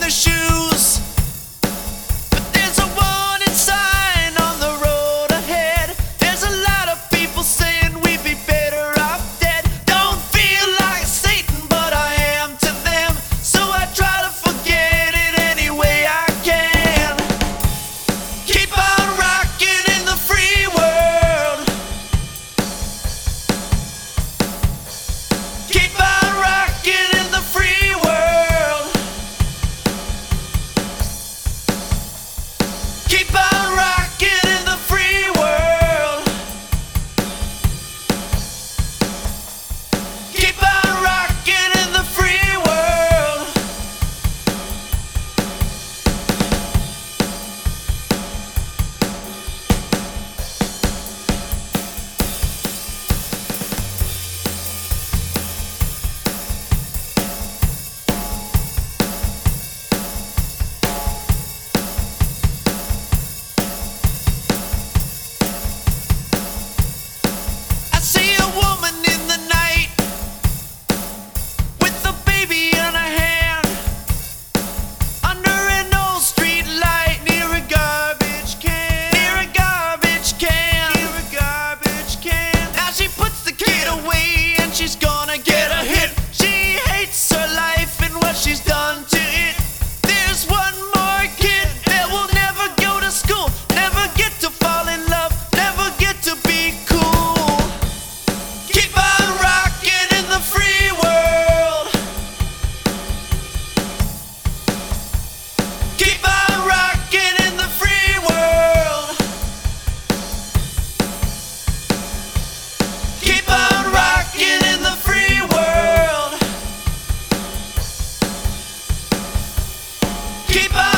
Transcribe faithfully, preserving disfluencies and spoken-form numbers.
her shoes. But there's a warning sign on the road ahead. There's a lot of people saying we'd be better off dead. Don't feel like Satan, but I am to them, so I try to forget it any way I can. Keep on rocking in the free world. Keep on rocking in the free world. Keep on rocking in the free world. Keep on rocking in the free world. I see a woman in the night with a baby in her hand, under an old street light, near a garbage can. Near a garbage can. Near a garbage can. Now she puts the kid away and she's gonna get a hit. She hates her life and what she's done to it. There's one more kid that will never go to school, never get to fall in love, never get to be cool. Keep on rocking in the free world. Keep on rocking in the free world. Keep on rocking in the free world. Keep on